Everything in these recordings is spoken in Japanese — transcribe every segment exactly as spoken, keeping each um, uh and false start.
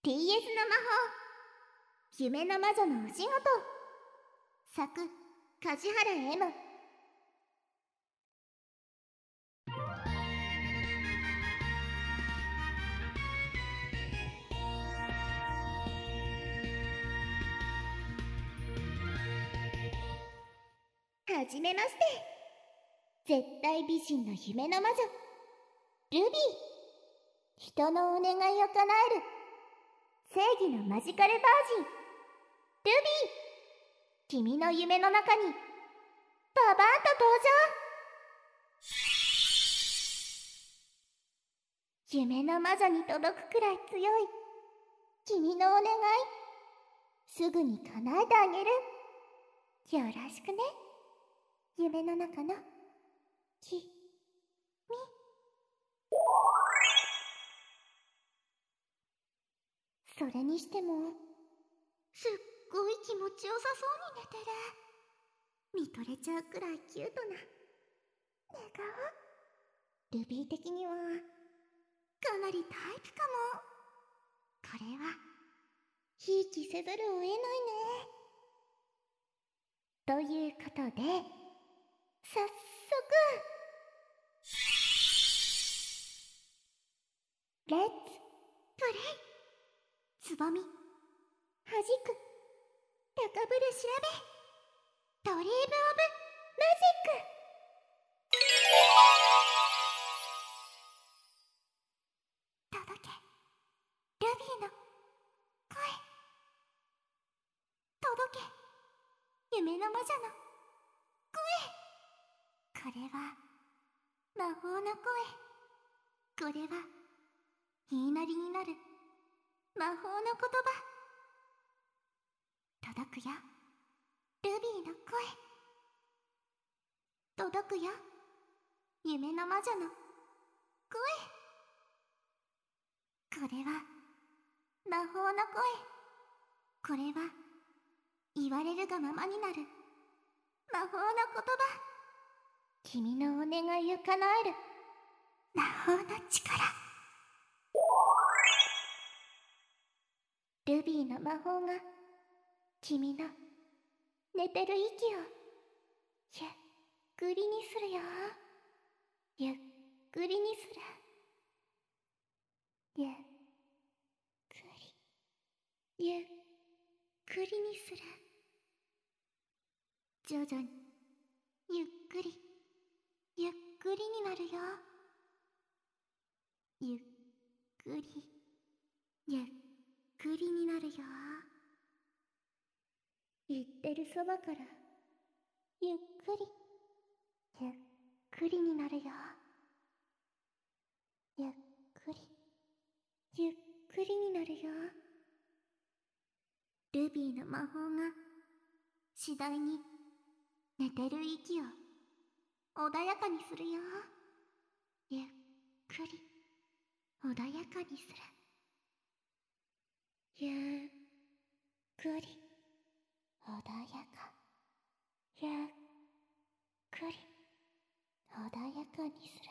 ティーエス の魔法、夢の魔女のお仕事。作、梶原 M。 はじめまして。絶対美人の夢の魔女、ルビー。人のお願いを叶える正義のマジカルバージン、ルビー。君の夢の中にババーンと登場。夢の魔女に届くくらい強い君のお願い、すぐに叶えてあげる。よろしくね、夢の中のきみ。それにしてもすっごい気持ちよさそうに寝てる。見とれちゃうくらいキュートな寝顔。ルビー的にはかなりタイプかも。これはひいきせざるを得ないね。ということで早速レッツプレイ。つぼみはじく、高ぶる調べ、ドリームオブマジック。届け、ルビーの声。届け、夢の魔女の声。これは魔法の声。これは言いなりになる魔法の言葉。届くよ、ルビーの声。届くよ、夢の魔女の声。これは魔法の声。これは言われるがままになる魔法の言葉。君のお願いを叶える魔法の力。ルビーの魔法が君の寝てる息をゆっくりにするよ。ゆっくりにする。ゆっくりゆっくりにする。徐々にゆっくりゆっくりになるよ。ゆっくりゆっくりになるよ。言ってるそばからゆっくりゆっくりになるよ。ゆっくりゆっくりになるよ。ルビーの魔法が次第に寝てる息を穏やかにするよ。ゆっくり穏やかにする。ゆっくり穏やか。ゆっくり穏やかにする。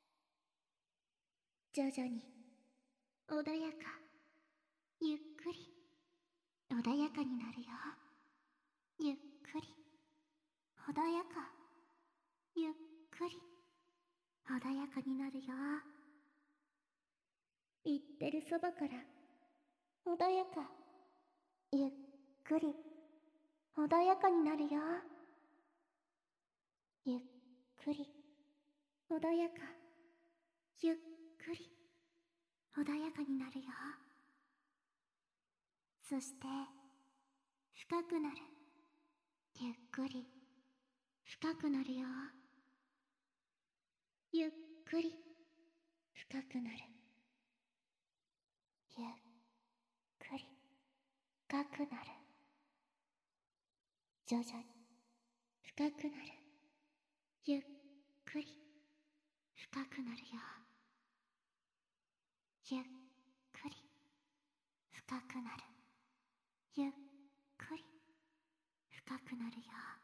徐々に穏やか、ゆっくり穏やかになるよ。ゆっくり穏やか、ゆっくり穏やかになるよ。言ってるそばから穏やか、ゆっくり穏やかになるよ。ゆっくり穏やか、ゆっくり穏やかになるよ。そして深くなる。ゆっくり深くなるよ。ゆっくり深くなる。ゆっくり深くなる。徐々に深くなる。ゆっくり深くなるよ。ゆっくり深くなる。ゆっくり深くなるよ。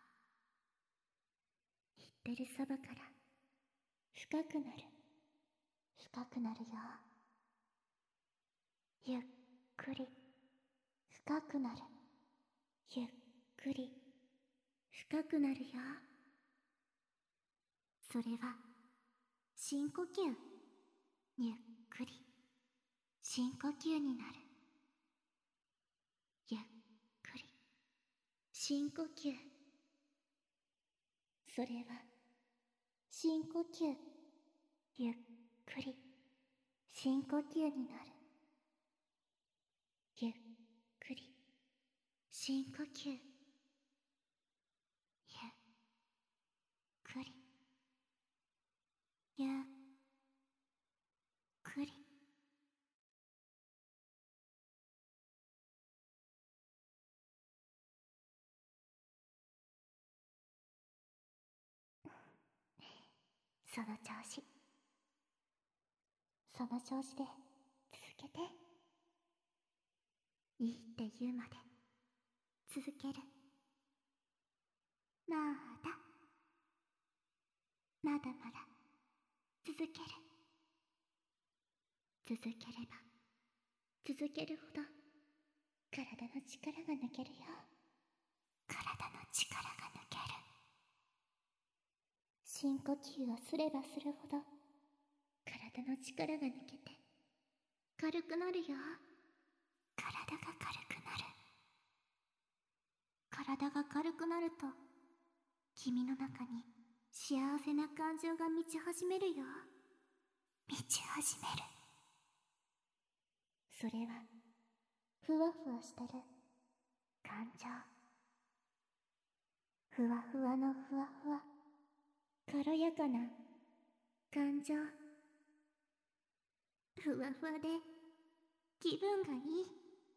言ってるそばから深くなる。深くなるよ。ゆっくり深くなる。ゆっくり深くなるよ。それは深呼吸。ゆっくり深呼吸になる。ゆっくり深呼吸。それは深呼吸。ゆっくり深呼吸になる。ゆっくり深呼吸。ゆっくりゆっくり。その調子。その調子で続けて。いいって言うまで続ける。まだまだまだ続ける。続ければ続けるほど体の力が抜けるよ。体の力が抜ける。深呼吸をすればするほど体の力が抜けて軽くなるよ。体が軽くなる。体が軽くなると君の中に幸せな感情が満ち始めるよ。満ち始める。それはふわふわしてる感情。ふわふわのふわふわ、軽やかな感情。ふわふわで気分がいい。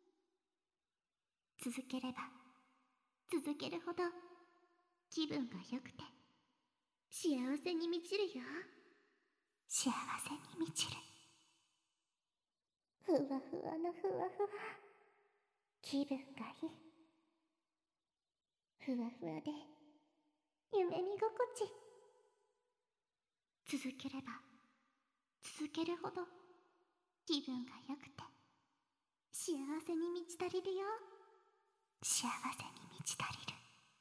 続ければ続けるほど気分が良くて幸せに満ちるよ。幸せに満ちる。ふわふわのふわふわ、気分がいい。ふわふわで夢見心地。続ければ続けるほど気分が良くて幸せに満ち足りるよ。幸せに満ち足りる。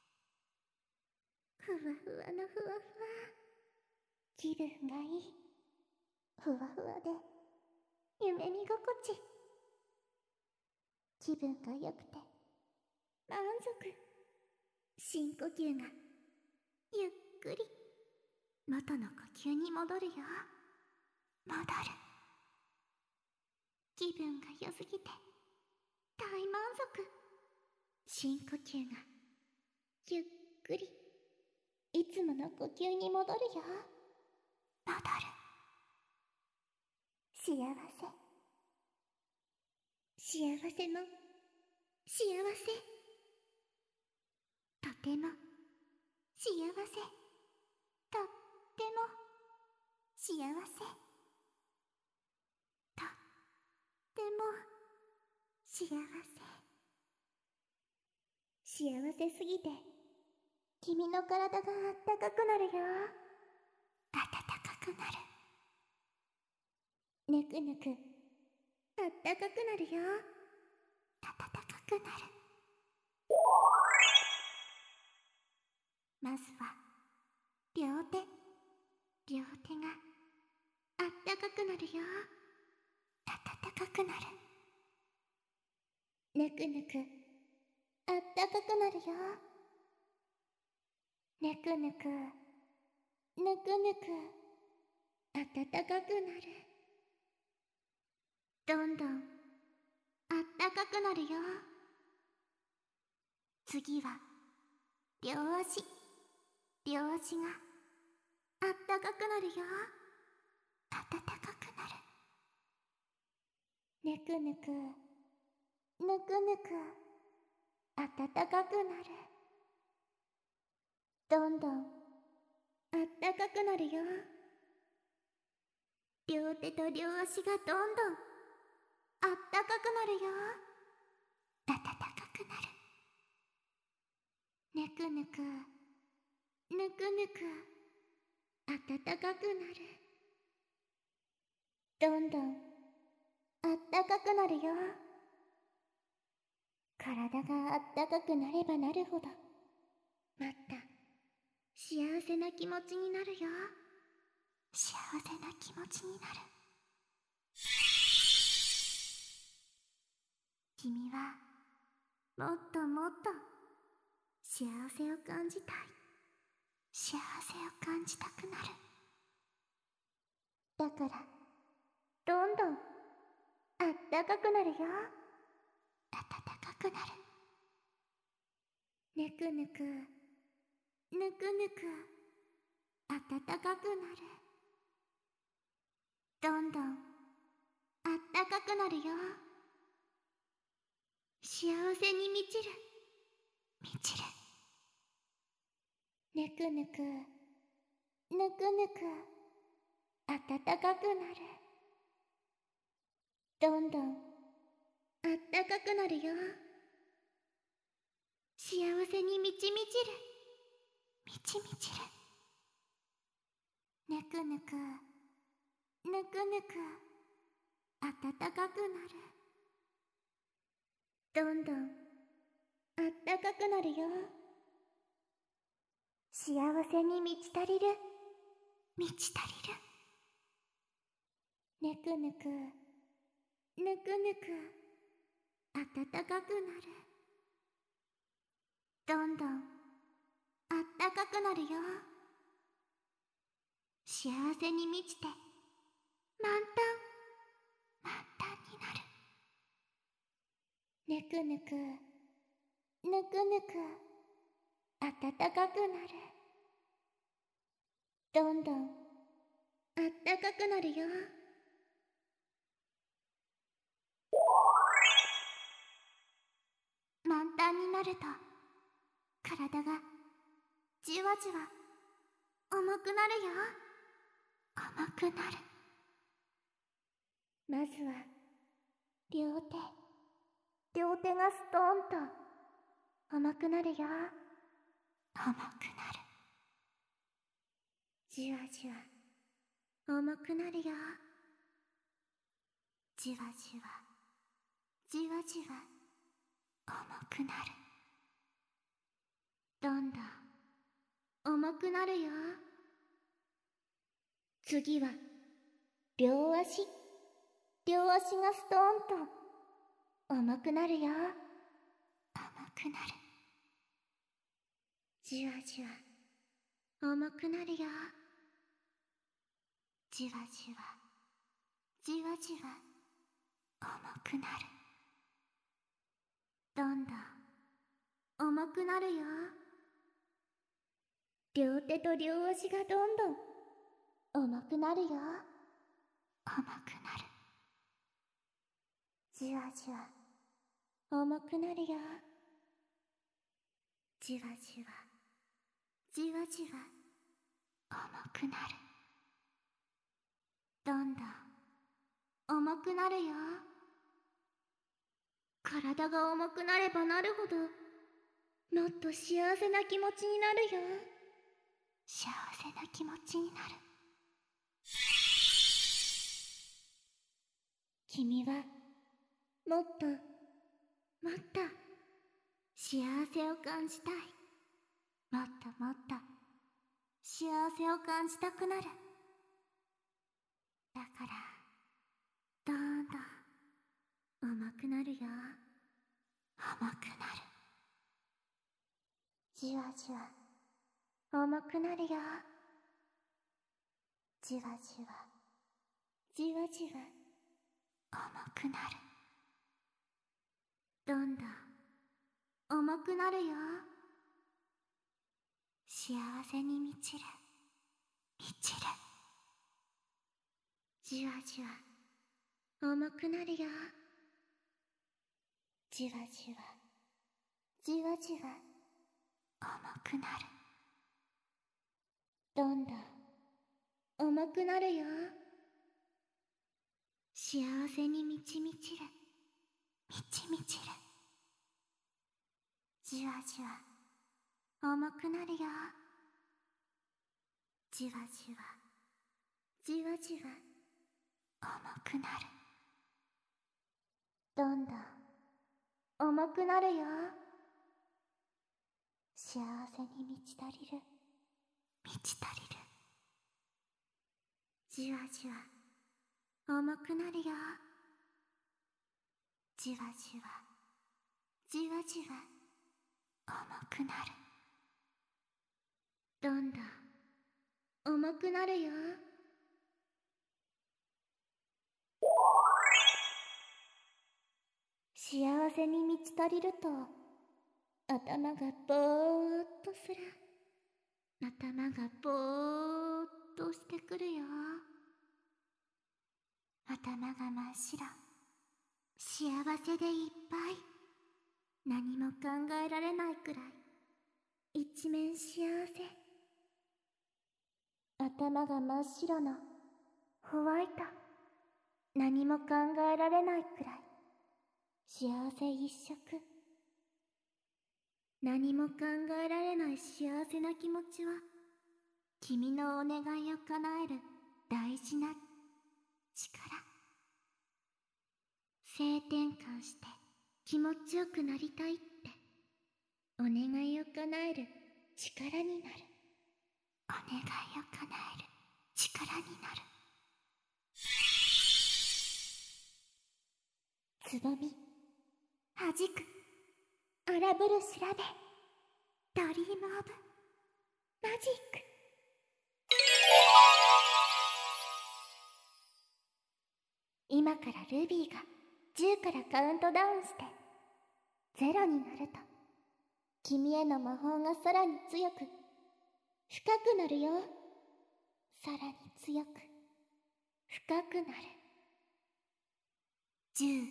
ふわふわのふわふわ、気分がいい。ふわふわで夢見心地。気分が良くて満足。深呼吸がゆっくり元の呼吸に戻るよ。戻る。気分が良すぎて大満足。深呼吸がゆっくりいつもの呼吸に戻るよ。戻る。幸せ。幸せも幸せ。とても幸せ。とっても幸せ。とっても幸せ。幸せすぎて君の体があったかくなるよ。あたたかくなる。ぬくぬくあったかくなるよ。あたたかくなる。まずは両手。両手があったかくなるよ。あたたかくなる。ぬくぬくあったかくなるよ。ぬくぬくぬくぬくあたたかくなる。どんどんあったかくなるよ。次は両足。両足があったかくなるよ。あたたかくなる。ぬくぬくぬくぬくあたたかくなる。どんどんあったかくなるよ。両手と両足がどんどんあったかくなるよ。あたたかくなる。ぬくぬくぬくぬくあたたかくなる。どんどんあったかくなるよ。 体があったかくなればなるほど、また幸せな気持ちになるよ。幸せな気持ちになる。君はもっともっと幸せを感じたい。幸せを感じたくなる。だからどんどんあったかくなるよ。暖かくなる。ぬくぬくぬくぬく暖かくなる。どんどんあったかくなるよ。幸せに満ちる。満ちる。ぬくぬくぬくぬく暖かくなる。どんどんあったかくなるよ。幸せに満ち満ちる。満ち満ちる。ぬくぬくぬくぬく暖かくなる。どんどんあったかくなるよ。幸せに満ち足りる。満ち足りる。ぬくぬくぬくぬく暖かくなる。どんどんあったかくなるよ。幸せに満ちて満タン満タンになる。ぬくぬくぬくぬく暖かくなる。どんどんあったかくなるよ。満タンになると体がじわじわ重くなるよ。重くなる。まずは両手両手がストーンと重くなるよ。重くなる。じわじわ重くなるよ。じわじわじわじわ重くなる。どんどん重くなるよ。次は両足両足がストーンと重くなるよ。重くなる。じわじわ重くなるよ。じわじわじわじわ重くなる。どんどん重くなるよ。両手と両足がどんどん重くなるよ。重くなる。じわじわ重くなるよ。じわじわじわじわ重くなる。どんどん重くなるよ。体が重くなればなるほどもっと幸せな気持ちになるよ。幸せな気持ちになる。君はもっともっと幸せを感じたい。もっともっと幸せを感じたくなる。だからどんどん重くなるよ。重くなる。じわじわ重くなるよ。じわじわじわじわ重くなる。どんどん重くなるよ。幸せに満ちる。満ちる。じわじわ重くなるよ。じわじわじわじわ重くなる。どんどん重くなるよ。幸せに満ち満ちる。満ち満ちる。じわじわ重くなるよ。じわじわじわじわ重くなる。どんどん重くなるよ。幸せに満ち足りる。満ち足りる。じわじわ重くなるよ。じわじわじわじわ重くなる。どんどん重くなるよ。幸せに満ち足りると頭がぼーっとする。頭がぼーっとしてくるよ。頭が真っ白。幸せでいっぱい。何も考えられないくらい一面幸せ。頭が真っ白のホワイト。何も考えられないくらい幸せ一色。何も考えられない幸せな気持ちは君のお願いを叶える大事な力。性転換して気持ちよくなりたいってお願いを叶える力になる。お願いを叶える力になる。つぼみはじく荒ぶる調べ。ドリームオブマジック。今からルビーがじゅうからカウントダウンしてゼロになると君への魔法がさらに強く深くなるよ。さらに強く深くなる。じゅう、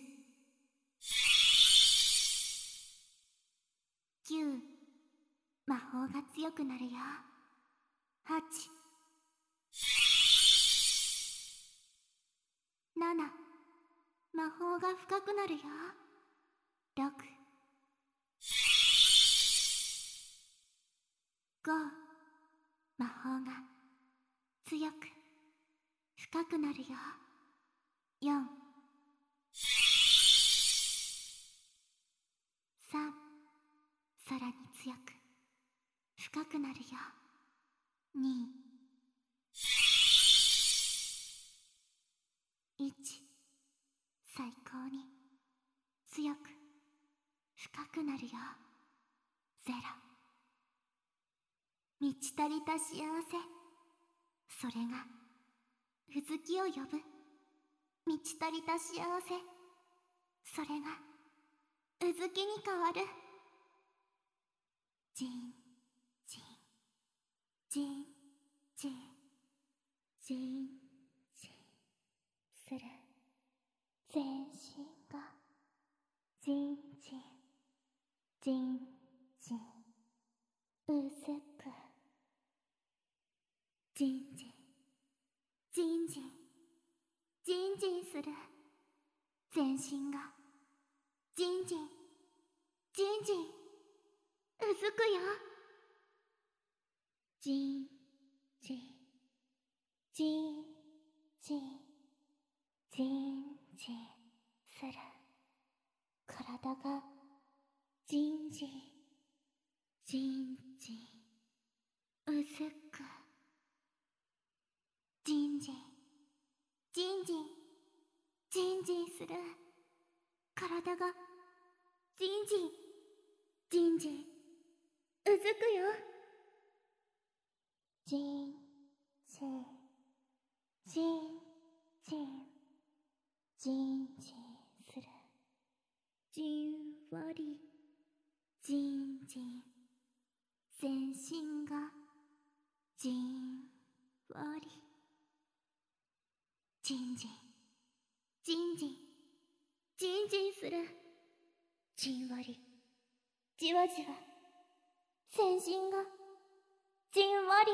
きゅう、魔法が強くなるよ。はち、なな、魔法が深くなるよ。ろく、ご、魔法が強く深くなるよ。よん、さん、さらに強く深くなるよ。に、いち、最高に強く深くなるよ。ゼロ、満ち足りた幸せ。それがうずきを呼ぶ。満ち足りた幸せ。それがうずきに変わる。じんじんじんじんじんじんする。全身がじんじんじんじんうずく。じんじんじんじんじんじんする。全身がじんじんじんじんうずくよ。じんじんじんじんじんじんする。体がじんじんじんじんうずく。じんじんじんじんじんじんする。体がじんじんじんじんうずくよ。じんじんじんじんじんじんする。じんわりじんじん全身がじんわり。じんじんじんじんじんじんする。じんわりじわじわ全身がじんわり。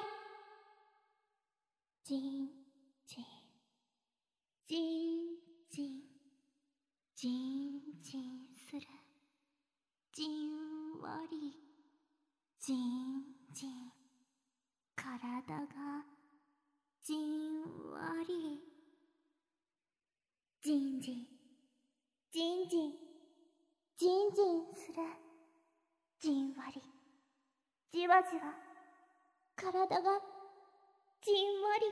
じんじんじんじんじんじんする。じんわりじんじん体がじんわり。じんじんじんじんじんじんする。じんわり、じわじわ、体がじんわり、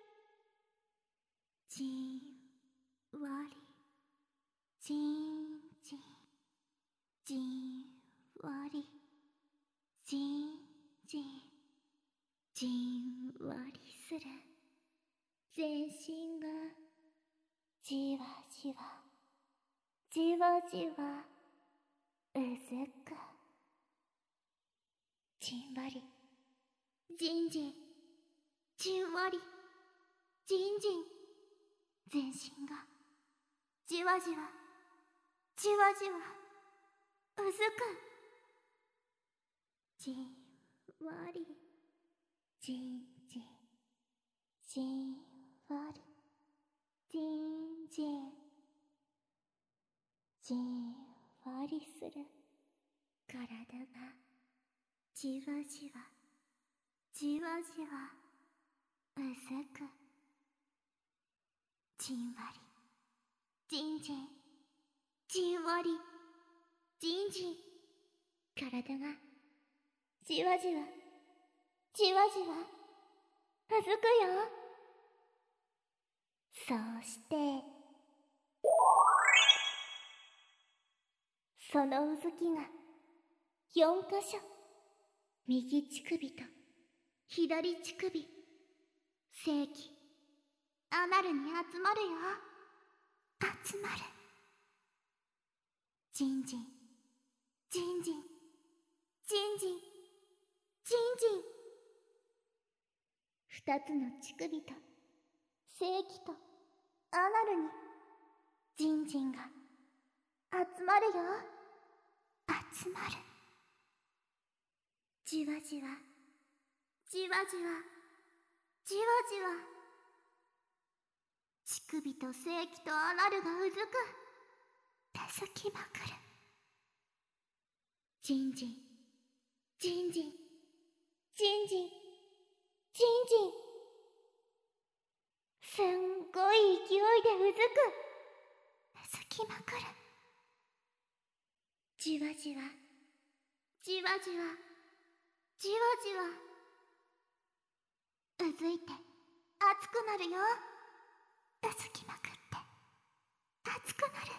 じんわり、じんじん、じんわり、じんじん、じんわりする。全身がじわじわ、じわじわ、うずく。じんわり、じんじん、じんわり、じんじん、全身がじわじわ、じわじわ、うずく。じんわり、じんじん、じんわり、じんじん、じんわりする。体がじわじわ、じわじわ、うずく。じんわり、じんじん、じんわり、じんじん、体がじわじわ、じわじわ、うずくよ。そうしてそのうずきがよんかしょ、右乳首と左乳首、性器、アナルに集まるよ。集まる。じんじん、じんじん、じんじん、じんじん。二つの乳首と性器とアナルにじんじんが集まるよ。集まる。じわじわ、じわじわ、じわじわ。乳首と性器とアナルがうずく。手すきまくる。じんじん、じんじん、じんじん、じんじん。すんごい勢いでうずく。手すきまくる。じわじわ、じわじわ、じわじわ。うずいて熱くなるよ。うずきまくって熱くなる。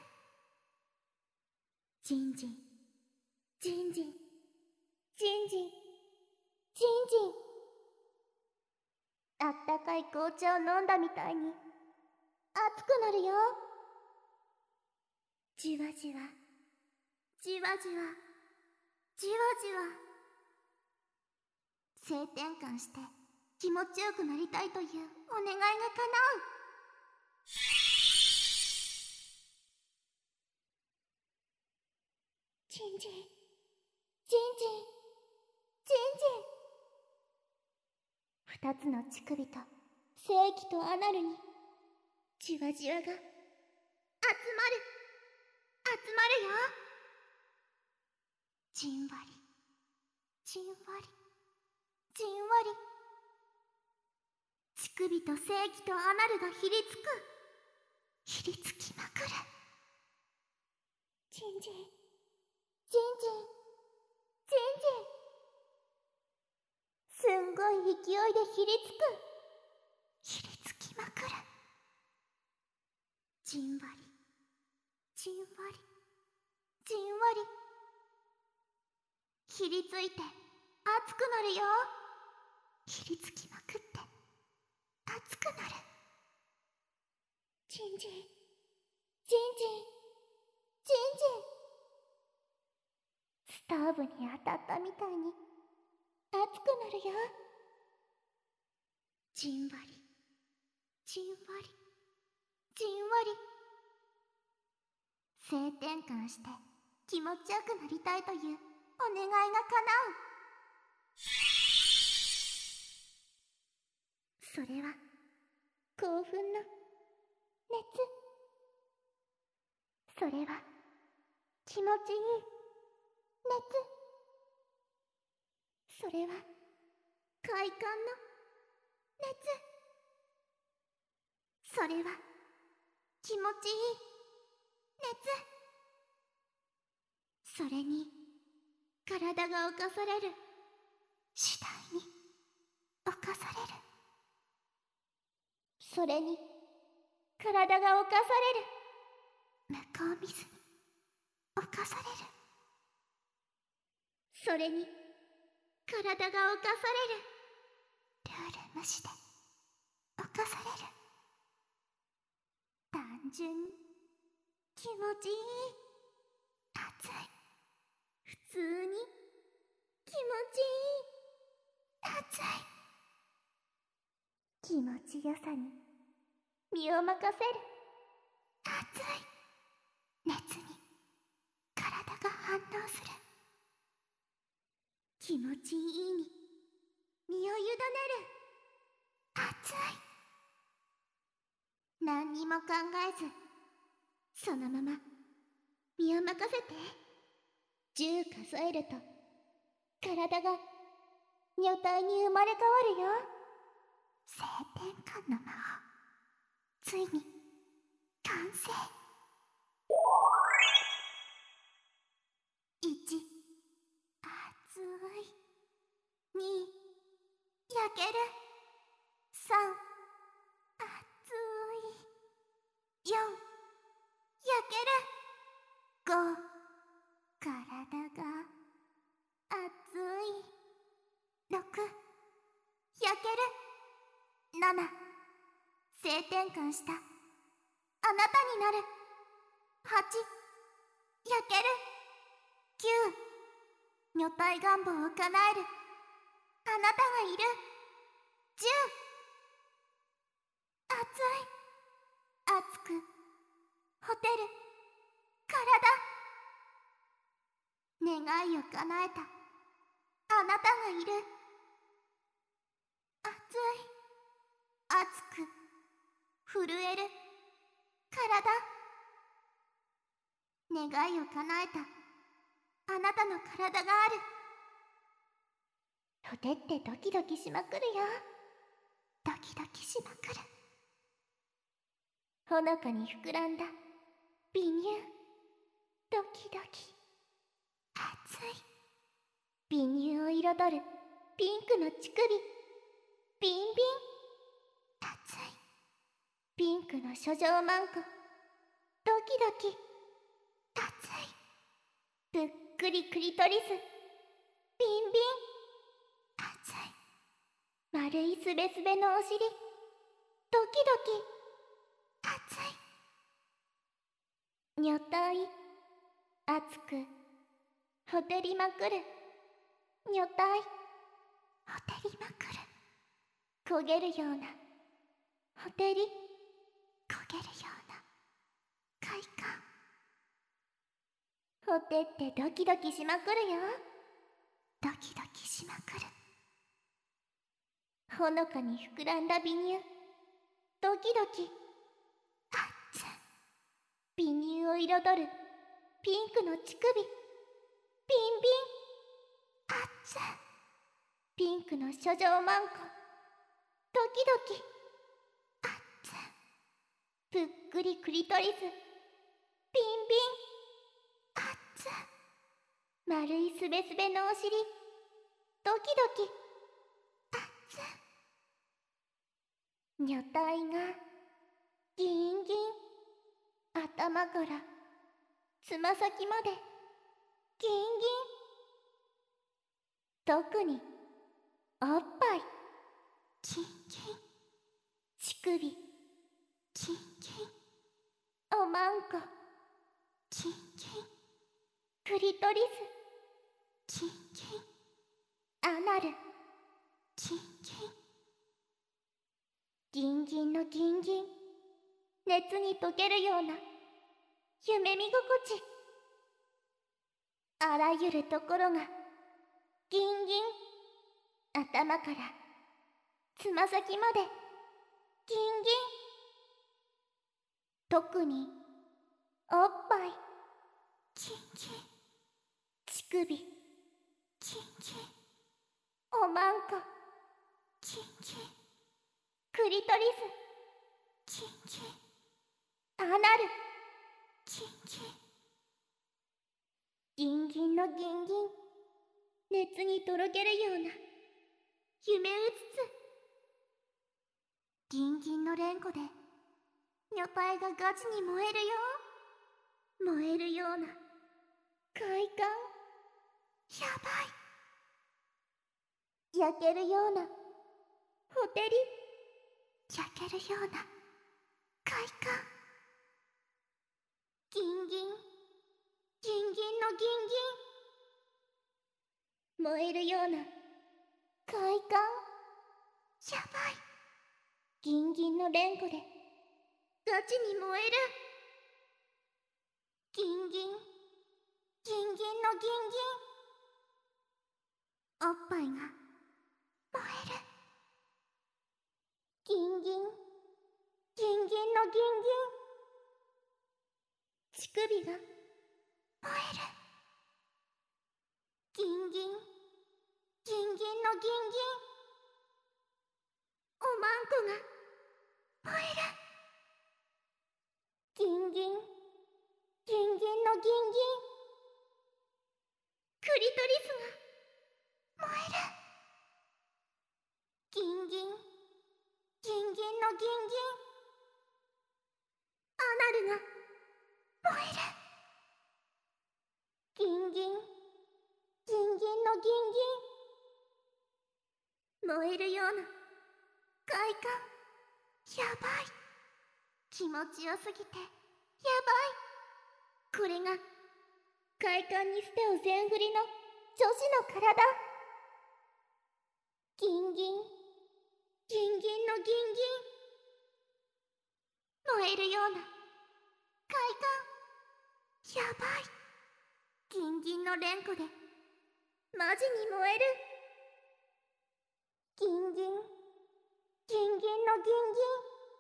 じんじん、じんじん、じんじん、じんじん。あったかい紅茶を飲んだみたいに熱くなるよ。じわじわ、じわじわ、じわじわ。性転換して気持ちよくなりたいというお願いが叶う。じんじん、じんじん、じんじん。二つの乳首と性器とアナルにじわじわが集まる、集まるよ。じんわり、じんわり、じんわり。乳首と性器とアナルがひりつく。ひりつきまくる。じんじん、じんじん、じんじん。すんごい勢いでひりつく。ひりつきまくる。じんわり、じんわり、じんわり。ひりついて熱くなるよ。ひりつきまくって熱くなる。じんじん、じんじん、じんじん。ストーブに当たったみたいに熱くなるよ。じんわり、じんわり、じんわり。性転換して気持ちよくなりたいというお願いが叶う。それは興奮の熱。それは気持ちいい熱。それは快感の熱。それは気持ちいい熱。 それに体が侵される。次第に侵される。それに体が侵される。向こう見ずに侵される。それに体が侵される。ルール無視で侵される。単純に気持ちいい。熱い。普通に気持ちいい。熱い。気持ちよさに身を任せる。熱い。熱に体が反応する。気持ちいいに身を委ねる。熱い。何にも考えずそのまま身を任せて。じゅう数えると体が女体に生まれ変わるよ。性転換の魔法、ついに完成。いち、熱い。に、焼ける。さん、熱い。よん、焼ける。ご、体が熱い。ろく、焼ける。なな、性転換したあなたになる。はち、焼ける。きゅう、女体願望を叶えるあなたがいる。じゅう、熱い。熱くほてる体。願いを叶えたあなたがいる。熱い。熱く震える体。願いを叶えたあなたの体がある。ほてってドキドキしまくるよ。ドキドキしまくる。ほのかに膨らんだ微乳。ドキドキ。熱い。微乳を彩るピンクの乳首。ビンビン。熱い。ピンクの処女マンコ。ドキドキ。熱い。ぷっくりクリトリス。ビンビン。熱い。丸いすべすべのお尻。ドキドキ。熱い。女体熱くほてりまくる。女体ほてりまくる。焦げるようなほてり。焦げるような快感。ほてってドキドキしまくるよ。ドキドキしまくる。ほのかに膨らんだ微乳。ドキドキ。熱い。微乳を彩るピンクの乳首。ビンビン。熱い。ピンクの処女マンコ。ドキドキ。熱い。ぷっくりクリトリス。ビンビン。熱い。丸いすべすべのお尻。ドキドキ。熱い。女体がギンギン。頭からつま先までギンギン。特におっぱいキンキン。乳首キンキン。おまんこキンキン。クリトリスキンキン。アナルキンキン。ギンギンのギンギン。熱に溶けるような夢見心地。あらゆるところがギンギン。頭からつま先までギンギン。特におっぱいキンキン。乳首キンキン。おまんこキンキン。クリトリスキンキン。アナルキンキン。ギンギのギンギン、熱にとろけるような夢うつつ。ギンギンの連呼で女体がガチに燃えるよ。燃えるような快感。やばい。焼けるようなほてり。焼けるような快感。ギンギン、ギンギンのギンギン、燃えるような快感。やばい。ギンギンの連呼でガチに燃える。ギンギン、ギンギンのギンギン、おっぱいが燃える。ギンギン、ギンギンのギンギン、乳首が燃える。ギンギン、ギンギンのギンギン、おまんこが燃える。ギンギン、ギンギンのギンギン、クリトリスが燃える。ギンギン、ギンギンのギンギン、アナルが燃える。ギンギン、ギンギンのギンギン、燃えるような快感。やばい。気持ちよすぎてやばい。これが快感に捨てを全振りの女子の体。ギンギン、ギンギンのギンギン、燃えるような快感。やばい。ギンギンの連呼でマジに燃える。ギンギン、ギンギンのギンギン、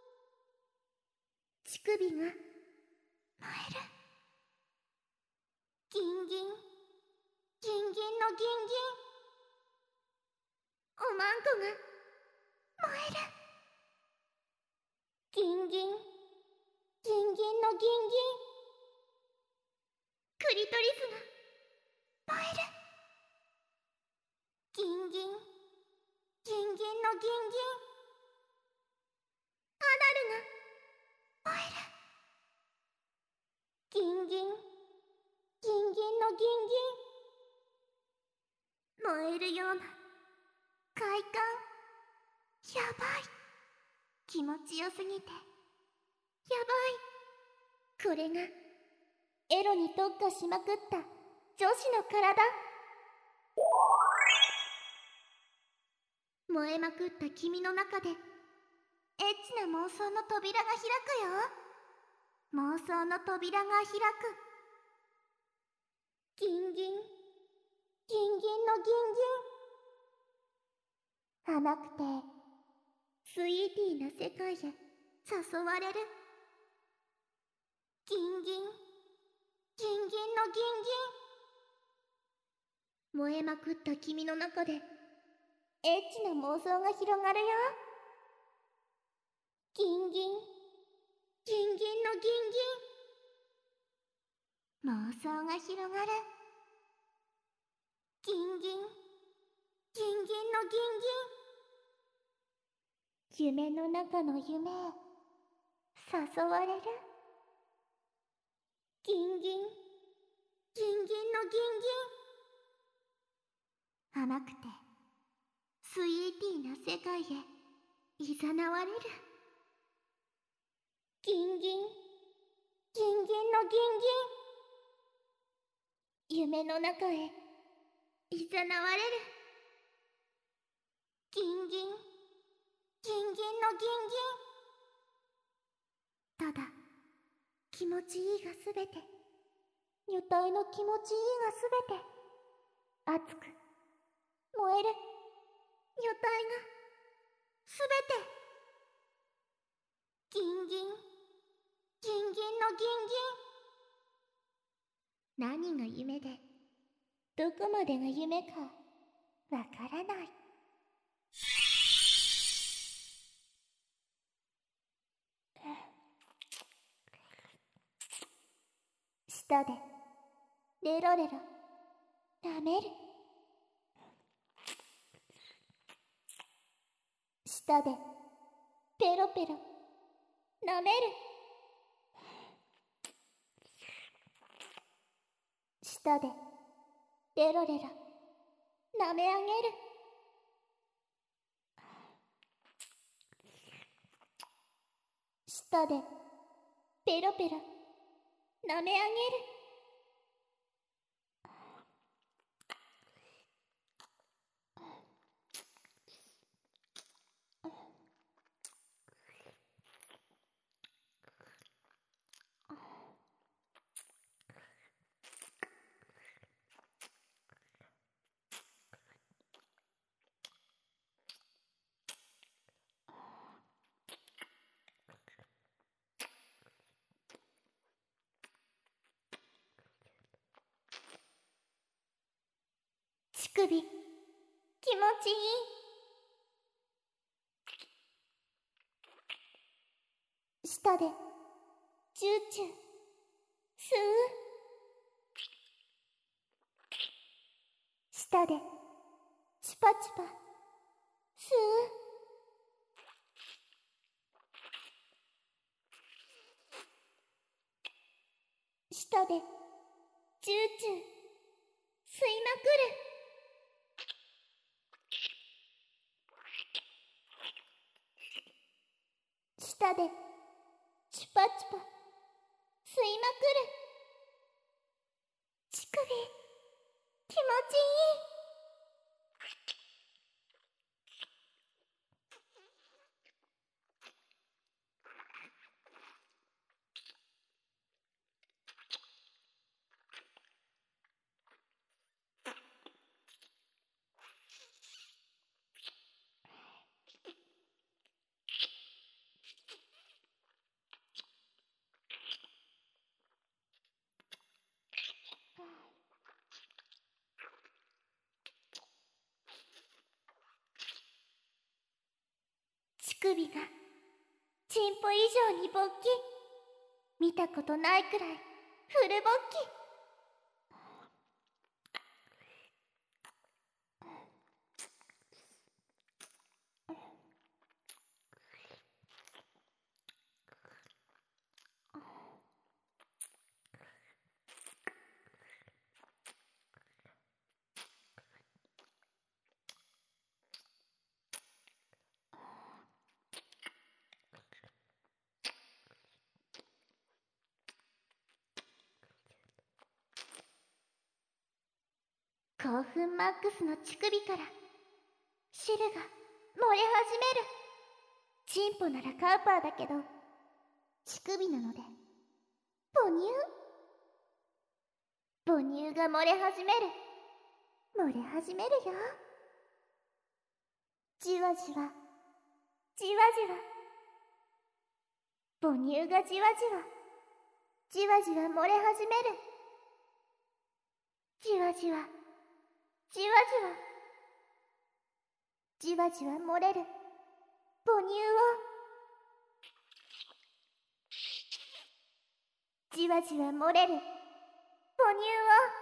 乳首が燃える。ギンギン、ギンギンのギンギン、おまんこが燃える。ギンギン、ギンギンのギンギン、クリトリスが燃える。ギンギン、ギンギンのギンギン、アナルが燃える。ギンギン、ギンギンのギンギン、燃えるような快感。やばい。気持ちよすぎてやばい。これがエロに特化しまくった女子の体。燃えまくった君の中でエッチな妄想の扉が開くよ。妄想の扉が開く。ギンギン、ギンギンのギンギン、甘くてスイーティーな世界へ誘われる。ギンギン、ギンギンのギンギン、燃えまくった君の中でエッチな妄想が広がるよ。ギンギン、ギンギンのギンギン、妄想が広がる。ギンギン、ギンギンのギンギン、夢の中の夢へ誘われる。ギンギン、ギンギンのギンギン、甘くてスイーティーな世界へいざなわれる。ギンギン、ギンギンのギンギン、夢の中へいざなわれる。ギンギン、ギンギンのギンギン、ただ気持ちいいがすべて、女体の気持ちいいがすべて、熱く燃える女体がすべて。ギンギン、ギンギンのギンギン、何が夢でどこまでが夢かわからない。舌でレロレロ舐める。舌でペロペロ舐める。舌でレロレロ舐め上げる。舌でペロペロ舐め上げる。乳首気持ちいい。舌でチューチュー吸う。舌でチュパチュパ吸う。舌でチューチュー吸いまくる。舌でチュパチュパ吸いまくる。乳首気持ちいい。乳首がチンポ以上に勃起。見たことないくらいフル勃起。興奮マックスの乳首から汁が漏れ始める。チンポならカウパーだけど乳首なので母乳母乳が漏れ始める。漏れ始めるよ。じわじわじわじわ母乳がじわじわじわじわ漏れ始める。じわじわじわじわじわじわ漏れる母乳をじわじわ漏れる母乳を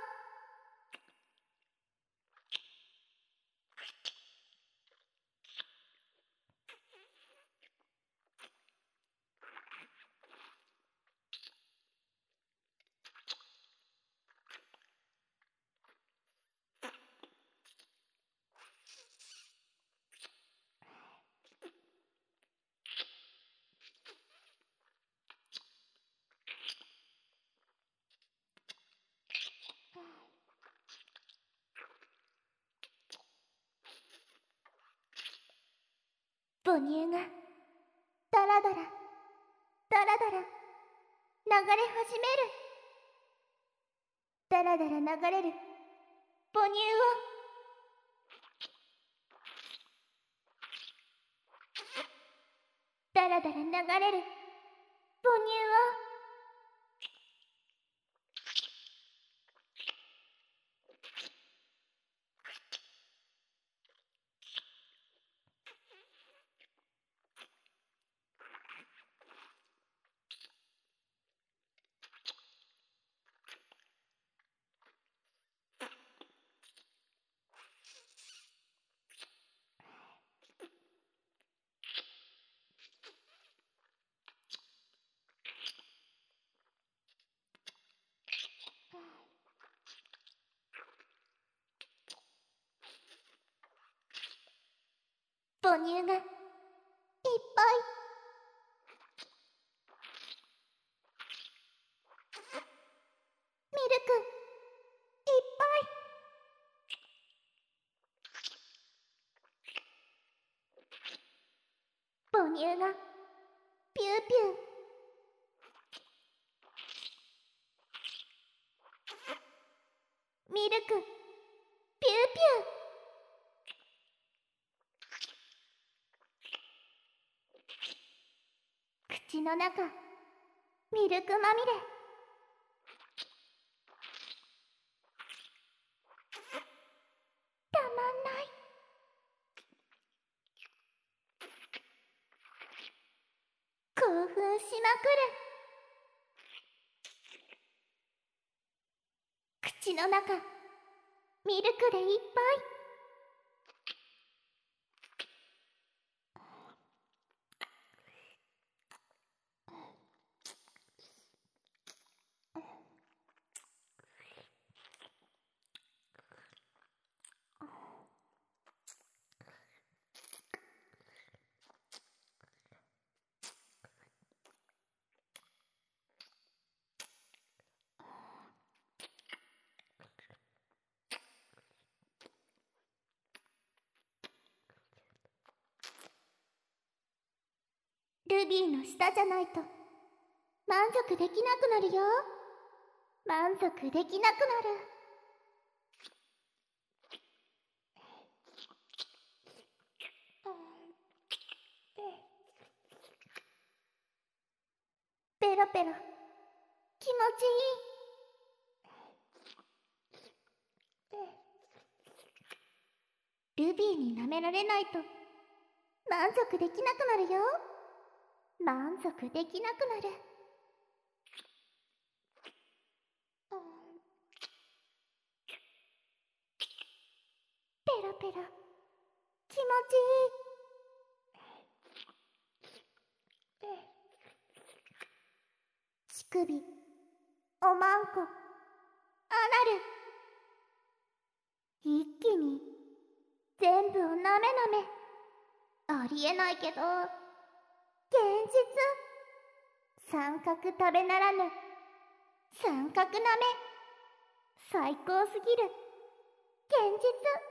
母乳がダラダラダラダラ流れ始める。ダラダラ流れる母乳をダラダラ流れる母乳を乳がピューピュー。ミルクピューピュー。口の中ミルクまみれ。たまんない。興奮しまくる。口の中ミルクでいっぱい。ルビーの舌じゃないと満足できなくなるよ。満足できなくなる。ペロペロ気持ちいい。ルビーに舐められないと満足できなくなるよ。満足できなくなる。ペロペロ気持ちいい。乳首おまんこアナル。一気に全部をなめなめ。ありえないけど現実。三角食べならぬ三角なめ。最高すぎる現実。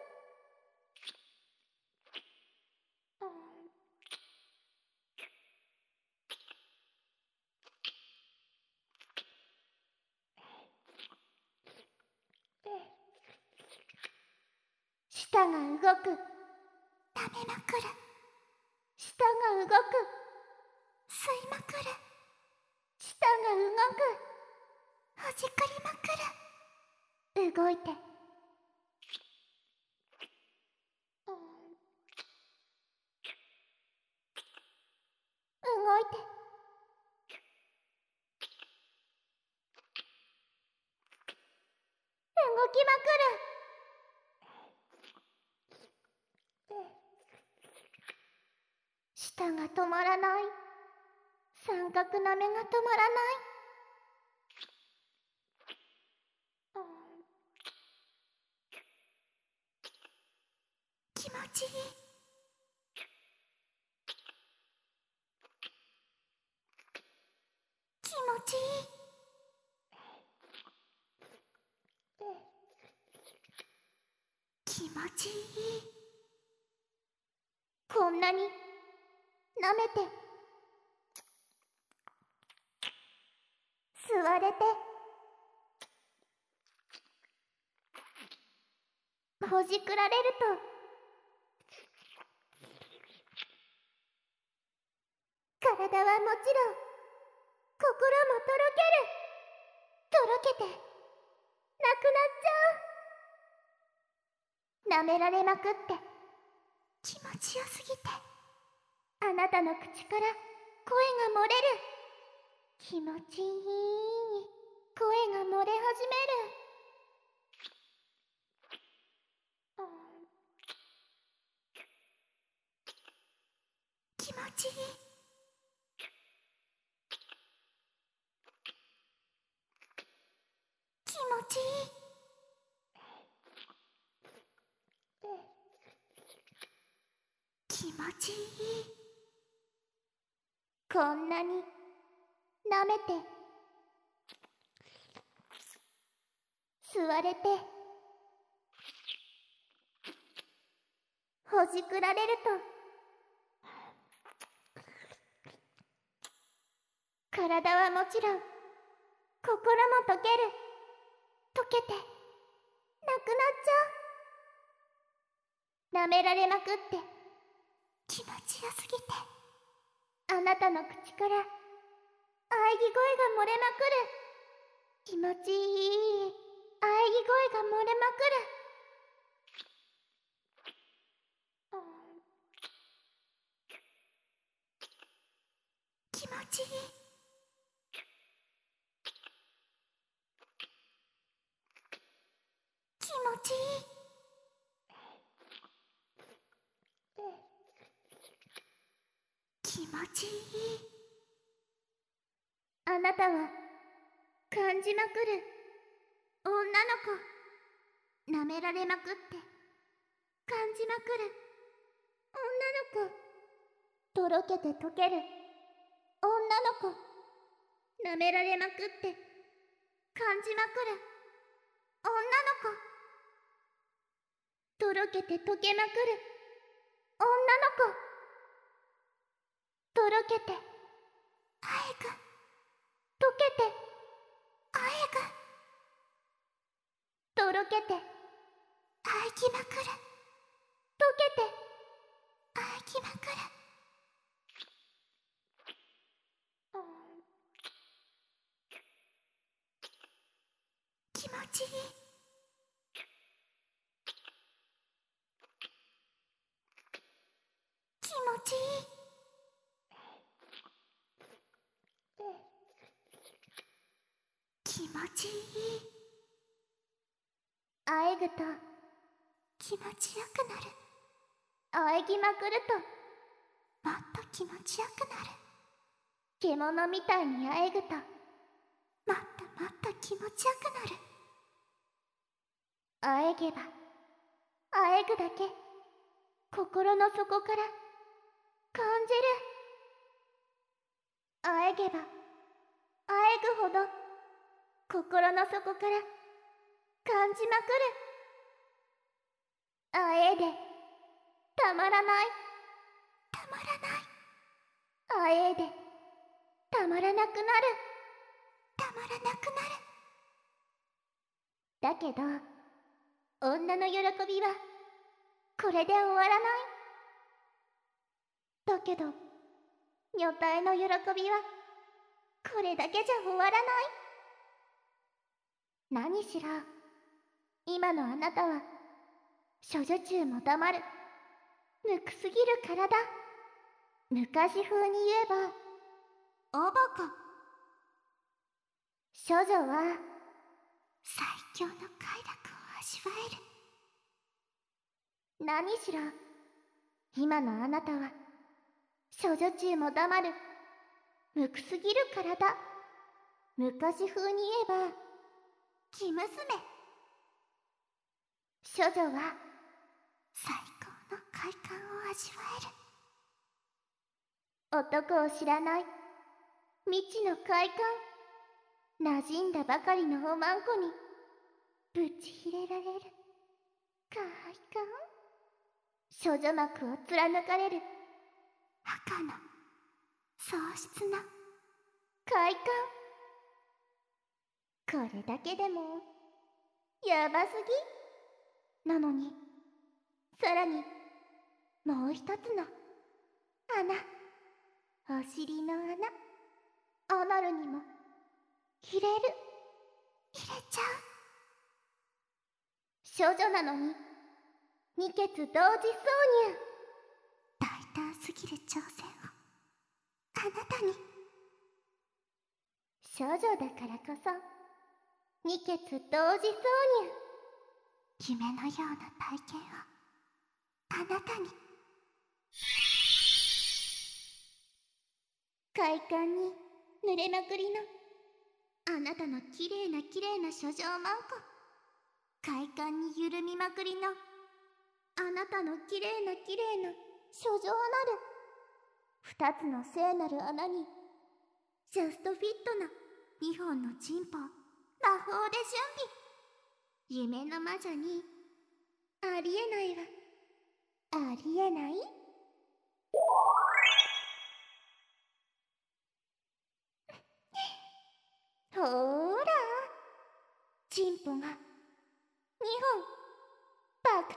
舌が動く。舐めまくる。舌が動く。吸いまくる。舌が動く。ほじくりまくる。動いて動いて動きまくる。舌が止まらない。三角なめが止まらない。気持ちいい。気持ちいい。気持ちいい。こんなに舐めて吸われてほじくられると体はもちろん心もとろける。とろけてなくなっちゃう。舐められまくって気持ちよすぎてあなたの口から声が漏れる。気持ちいい声が漏れ始める。気持ちいい。気持ちいい。気持ちいい。こんなに舐めて吸われてほじくられると体はもちろん心も溶ける。溶けてなくなっちゃう。舐められまくって気持ちよすぎて、あなたの口から喘ぎ声が漏れまくる。気持ちいい喘ぎ声が漏れまくる。気持ちいい。気持ちいい。気持ちいい。あなたは感じまくる女の子。舐められまくって感じまくる女の子。とろけて溶ける女の子。舐められまくって感じまくる女の子。とろけて溶けまくる女の子。とろけてあえぐ。溶けてあえぐ。とろけてあえぎまくる。溶けてあえぎまくる。気持ちいい。気持ちいい。気持ちいい。あえぐと気持ちよくなる。あえぎまくるともっと気持ちよくなる。獣みたいにあえぐともっともっと気持ちよくなる。あえげばあえぐだけ心の底から感じる。あえげばあえぐほど心の底から感じまくる。あえでたまらない。たまらない。あえでたまらなくなる。たまらなくなる。だけど女の喜びはこれで終わらない。だけど女体の喜びはこれだけじゃ終わらない。何しろ今のあなたは処女中も黙るぬくすぎる体。昔風に言えばおバカ。処女は最強の快楽を味わえる。何しろ今のあなたは処女中も黙るぬくすぎる体。昔風に言えば生娘。処女は最高の快感を味わえる。男を知らない未知の快感。馴染んだばかりのおまんこにぶち入れられる快感。処女膜を貫かれる赤の喪失な快感。これだけでもやばすぎなのに、さらにもう一つの穴、お尻の穴、アナルにも入れる。入れちゃう。少女なのに二血同時挿入。大胆すぎる挑戦をあなたに。少女だからこそ二血同時挿入。夢のような体験をあなたに。快感に濡れまくりのあなたのきれいなきれいな処女マンコ。快感に緩みまくりのあなたのきれいなきれいな処女アナル。二つの聖なる穴にジャストフィットな二本のチンポを魔法で準備。夢の魔女にありえないわ。ありえない。 ほーらチンポがにほん爆誕。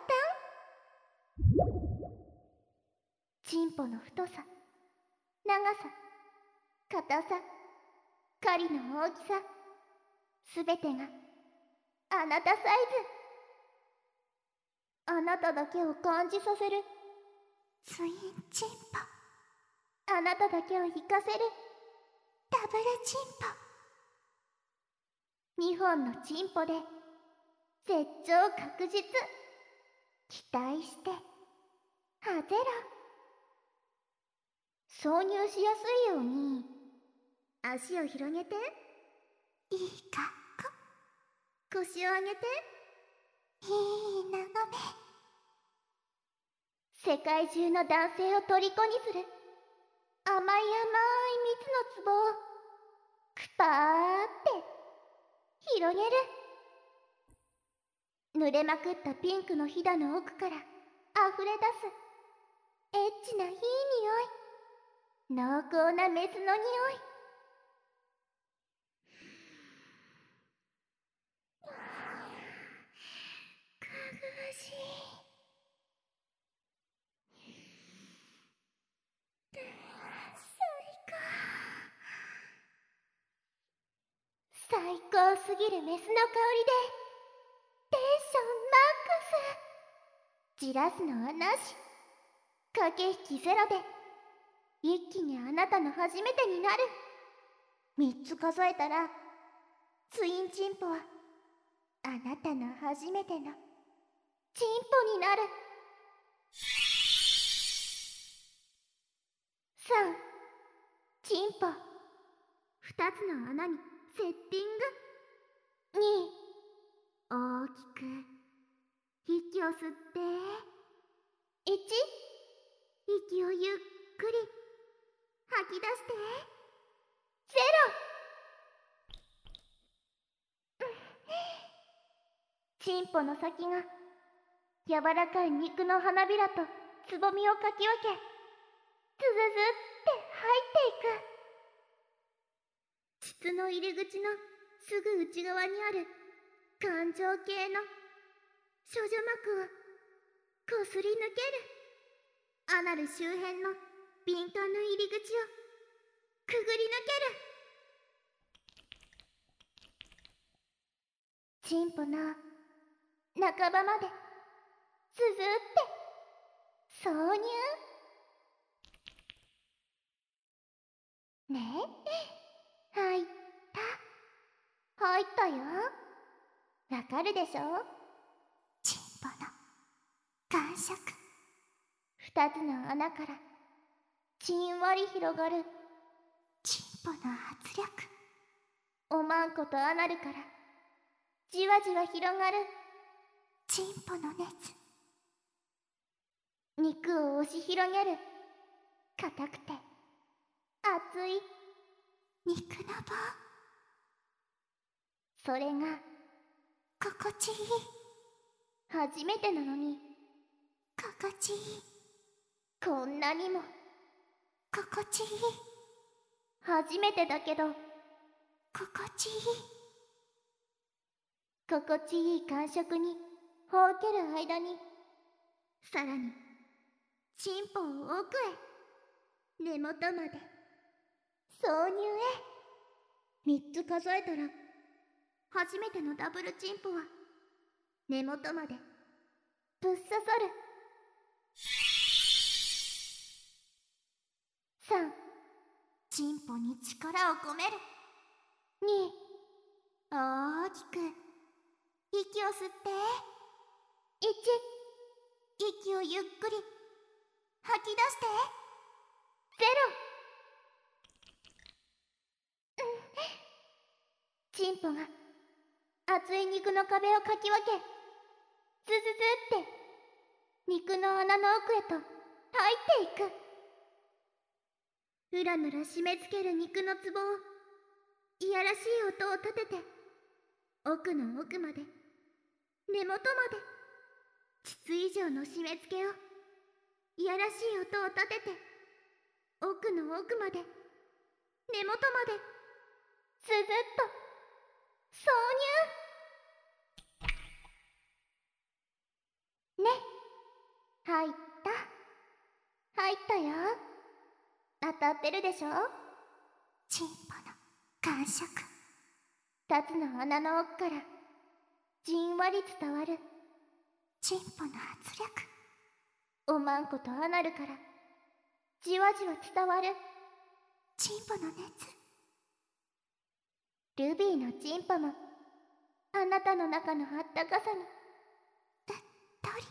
チンポの太さ、長さ、硬さ、狩りの大きさ、すべてがあなたサイズ。あなただけを感じさせるツインチンポ、あなただけを引かせるダブルチンポ。にほんのチンポで絶頂確実。期待してハゼラ。挿入しやすいように足を広げて、いい格好。腰を上げて、いい眺め。世界中の男性を虜にする甘い甘い蜜の壺をくぱーって広げる。濡れまくったピンクのひだの奥からあふれ出すエッチないい匂い、濃厚なメスの匂い。かぐわしい。最高すぎるメスの香りでテンションマックス。じらすのはなし。駆け引きゼロで一気にあなたの初めてになる。みっつ数えたらツインチンポはあなたの初めてのチンポになる。さん、チンポふたつの穴にセッティング。に、大きく息を吸っていち、息をゆっくり吐き出してゼロ。チンポの先が柔らかい肉の花びらとつぼみをかき分け、ズズズって入っていく。膣の入り口のすぐ内側にある感情系の処女膜をこすり抜ける。アナル周辺の敏感な入り口をくぐり抜ける。チンポの半ばまでスズって挿入。ねえ、入った入ったよ。わかるでしょ。チンポの感触。二つの穴からじんわり広がるチンポの圧力。おまんことアナルからじわじわ広がるチンポの熱。肉を押し広げる硬くて熱い肉の棒。それが心地いい。初めてなのに心地いい。こんなにも心地いい。初めてだけど心地いい。心地いい感触にほうける間に、さらにチンポを奥へ、根元まで挿入へ。三つ数えたら初めてのダブルチンポは根元までぶっ刺さる。さん、チンポに力を込める。に、大きく息を吸っていち、息をゆっくり吐き出してゼロ。チンポが厚い肉の壁をかき分け、ズズズって肉の穴の奥へと入っていく。うらぬら締め付ける肉のツボをいやらしい音を立てて、奥の奥まで根元まで膣以上の締め付けをいやらしい音を立てて、奥の奥まで根元までスズッと挿入ね。入った。入ったよ。当たってるでしょ。チンポの感触。二つの穴の奥からじんわり伝わるチンポの圧力。おまんことアナルからじわじわ伝わるチンポの熱。ルビーのチンポもあなたの中のあったかさにうっとり。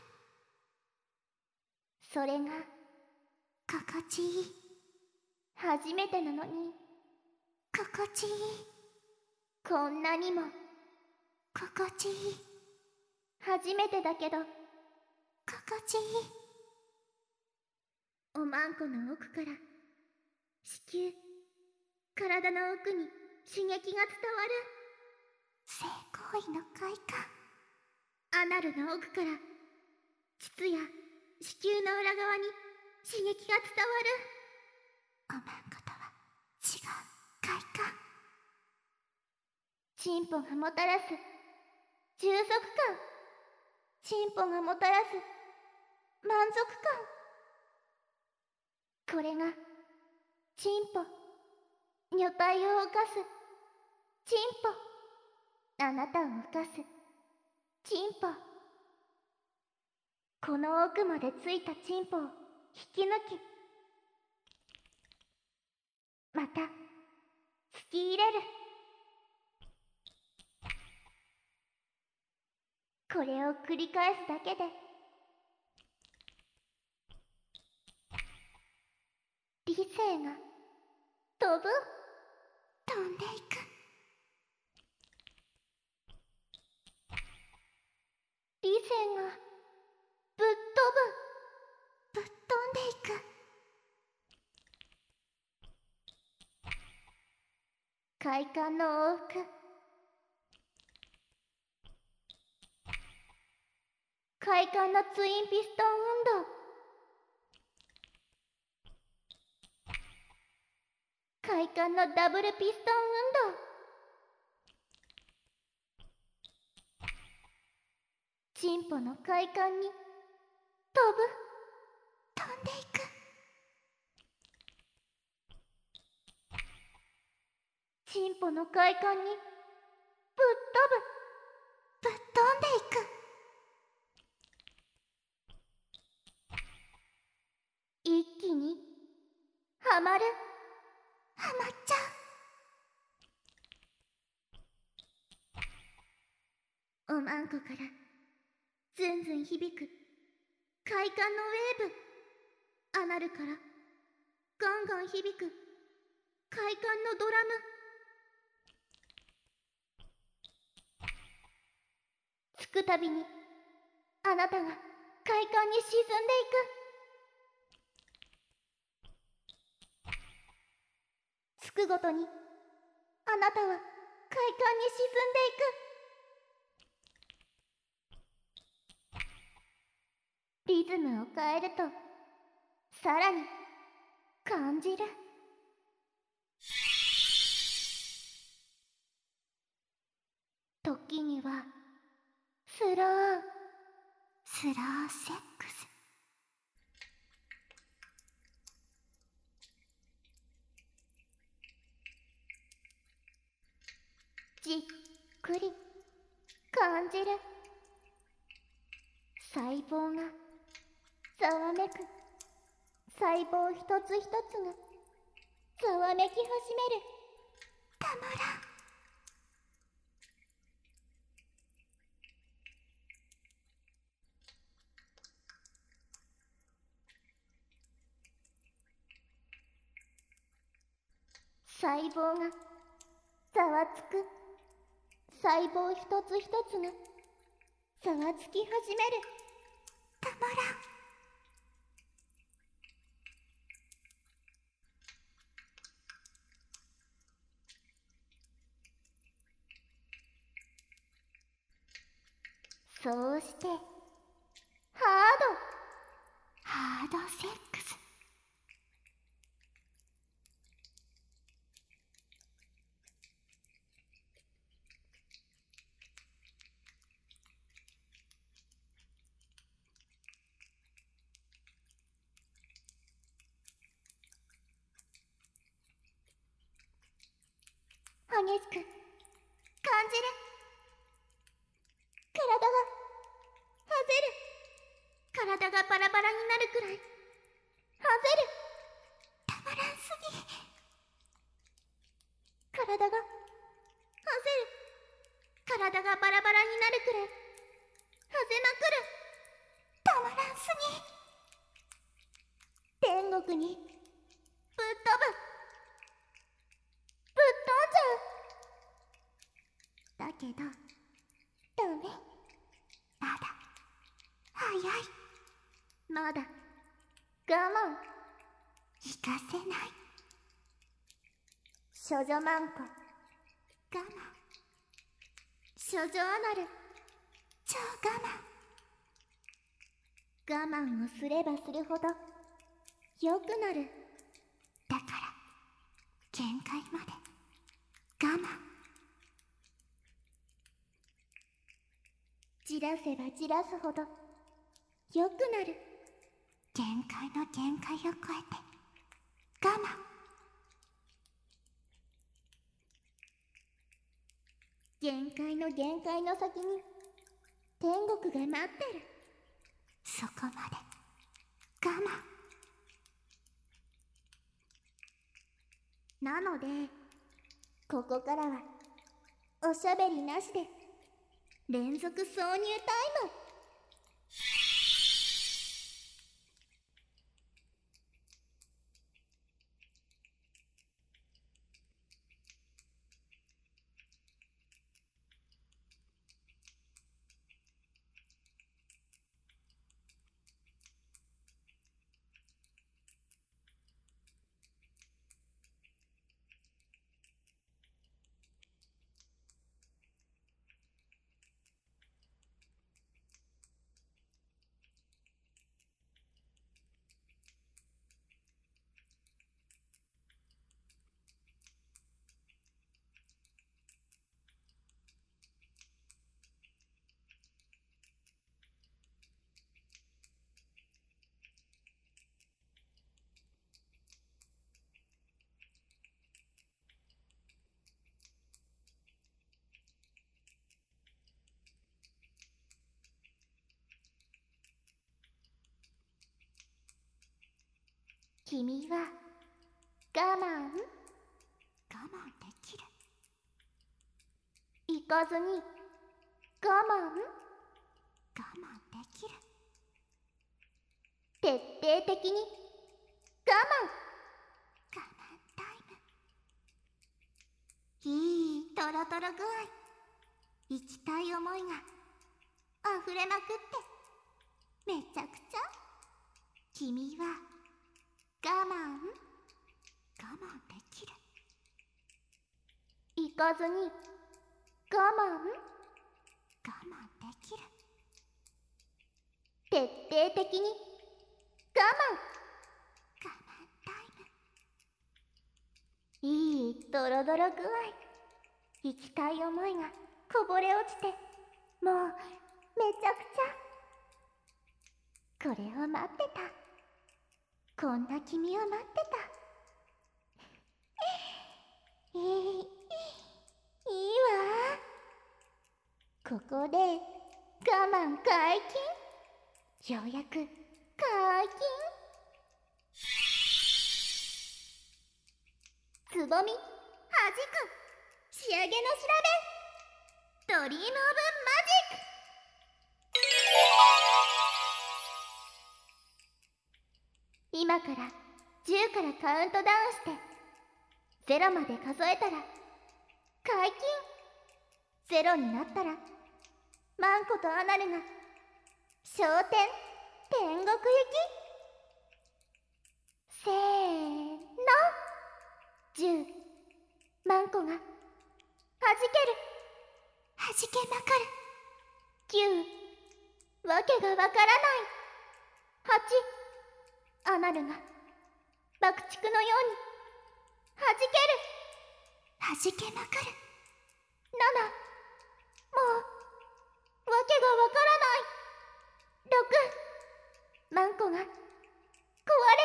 それが心地いい。初めてなのに心地いい。こんなにも心地いい。初めてだけど心地いい。おまんこの奥から子宮、体の奥に刺激が伝わる性行為の快感。アナルの奥から膣や子宮の裏側に刺激が伝わるおまんことは違う快感。チンポがもたらす充足感。チンポがもたらす満足感。これがチンポ、女体を犯すチンポ、あなたを犯すチンポ。この奥までついたチンポを引き抜き、また突き入れる。これを繰り返すだけで理性が飛ぶ。飛んでいく。理性がぶっ飛ぶ。ぶっ飛んでいく。快感の往復。快感のツインピストン運動。快感のダブルピストン運動。チンポの快感に飛ぶ。飛んでいく。チンポの快感にぶっ飛ぶ。ぶっ飛んでいく。一気にはまる。はまっちゃう。おまんこからずんずん響く快感のウェーブ。アナルからガンガン響く快感のドラム。つくたびにあなたが快感に沈んでいく。つくごとにあなたは快感に沈んでいく。リズムを変えるとさらに感じる。時にはスロースローセックス。じっくり感じる。細胞がざわめく。細胞一つ一つがざわめき始める。たまらん。細胞がざわつく。細胞一つ一つがざわつき始める。たまらん。そうしてハードハードセックス。 激しく感じる。体がはぜる。体がバラバラになるくらいはぜる。たまらんすぎ。体がはぜる。体がバラバラになるくらいはぜまくる。たまらんすぎ。天国にぶっ飛ぶ。ぶっ飛んじゃう。だけどダメ。まだ早い。まだ我慢いかせない。少女マンコ我慢。少女アナル超我慢。我慢をすればするほど良くなる。だから限界まで我慢。じらせばじらすほど良くなる。限界の限界を超えて我慢。限界の限界の先に天国が待ってる。そこまで我慢。なのでここからはおしゃべりなしで連続挿入タイム。君は我慢我慢できる。行かずに我慢我慢できる。徹底的に我慢我慢タイム。いいトロトロ具合。行きたい思いが溢れまくってめちゃくちゃ。君は我慢我慢できる。行かずに我慢我慢できる。徹底的に我慢我慢タイム。いいドロドロ具合。行きたい思いがこぼれ落ちてもうめちゃくちゃ。これを待ってた。こんな君を待ってた。いい、いいわ。ここで我慢解禁。ようやく解禁。つぼみはじく仕上げの調べ。ドリームオブマジック。今からじゅうからカウントダウンしてゼロまで数えたら解禁。ゼロになったらマンコとアナルが昇天天国行き。せーの。じゅう。マンコがはじける。はじけまくる。きゅう。わけがわからない。はち。アナルが爆竹のようにはじける。はじけまくる。なな。もうわけがわからない。ろく。マンコが壊れる。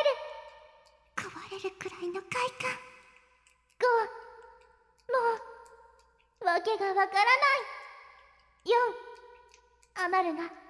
壊れるくらいの快感。ご。もうわけがわからない。よん、アナルがぶっ壊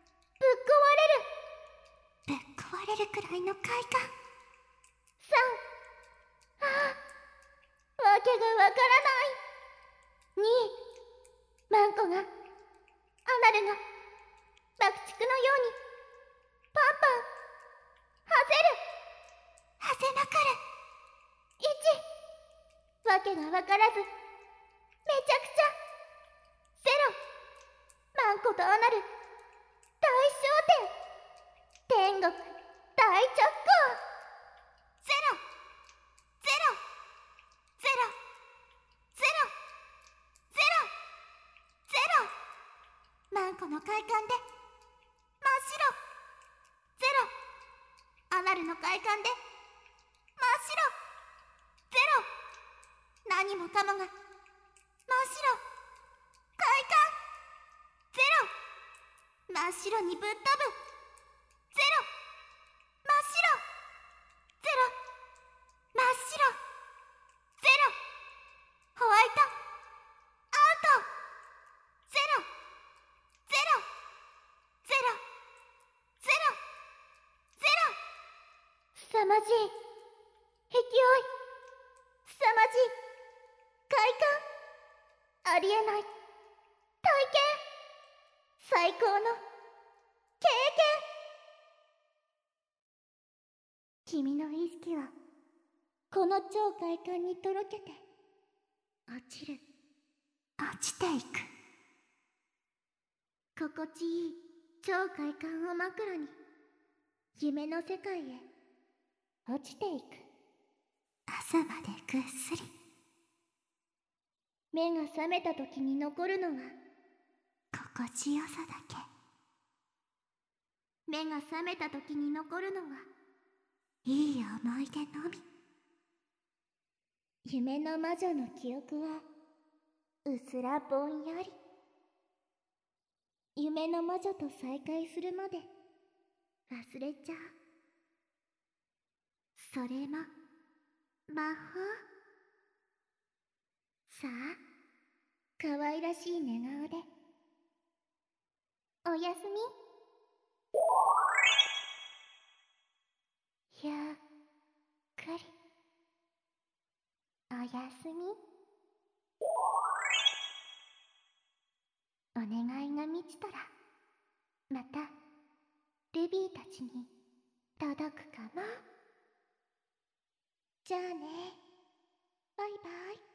れる。ぶっ壊れるくらいの快感。さん、ああ、わけがわからない。に、マンコが、アナルが爆竹のようにパンパンはぜる。はぜまくる。いち、わけがわからずめちゃくちゃ。ゼロ、マンコとアナル大焦点。天国大直行。ゼロ、ゼロ、ゼロ、ゼロ、ゼロ、ゼロ。マンコの快感で真っ白。ゼロ、アナルの快感で真っ白。ゼロ、何もかもが真っ白。快感。ゼロ、真っ白にぶっ飛ぶ。ゼロ、真っ白。ゼロ、真っ白。ゼロ、ホワイトアウト。ゼロ、ゼロ、ゼロ、ゼロ、ゼロ。凄まじい勢い、凄まじい快感、ありえない体験、最高の経験。君の意識はこの超快感にとろけて落ちる、落ちていく。心地いい超快感を枕に夢の世界へ落ちていく。朝までぐっすり。目が覚めた時に残るのは心地よさだけ。目が覚めた時に残るのはいい思い出のみ。夢の魔女の記憶はうすらぼんやり。夢の魔女と再会するまで忘れちゃう。それも魔法。さあ、可愛らしい寝顔でおやすみ。ゆっくりおやすみ。お願いが満ちたらまたルビーたちに届くかも。じゃあね、バイバイ。